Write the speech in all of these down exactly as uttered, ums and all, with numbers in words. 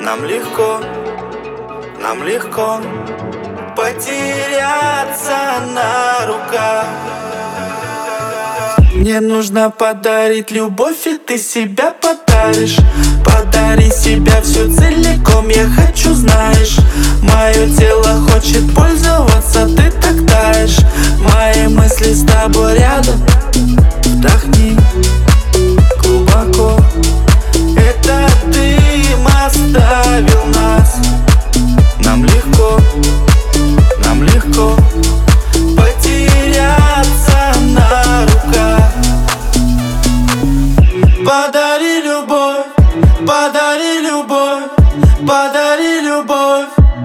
Нам легко, нам легко потеряться на руках. Мне нужно подарить любовь, и ты себя подаришь. Подари себя всю целиком, я хочу, знаешь. Мое тело хочет пользоваться, ты так таешь. Мои мысли с тобой рядом. Вдохни глубоко. Это дым оставил нас. Нам легко, нам легко потеряться на руках. Подари любовь, подари любовь, подари любовь.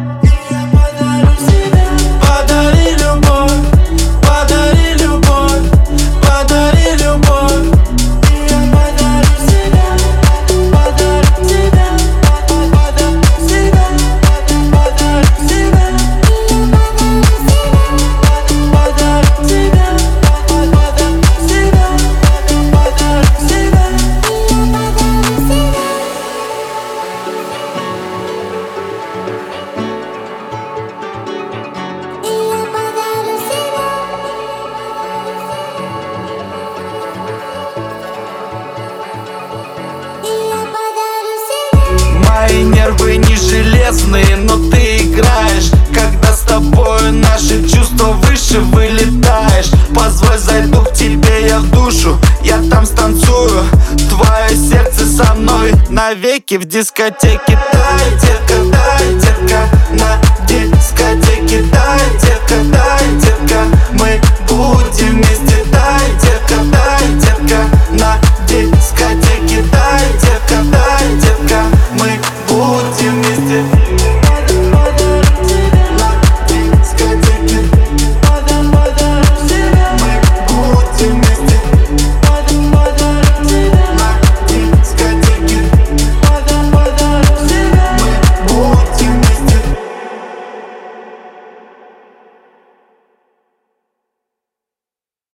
Подари любовь, подари любовь, подари любовь. Подари себя, подари себя, подари себя, подари себя, подари себя, подари себя, подари себя. Мои нервы не железные, но ты играешь. Когда с тобой наши чувства выше вылетаешь. Позволь, зайду к тебе я в душу, я там станцую. Твое сердце со мной навеки в дискотеке. Дай, детка, дай.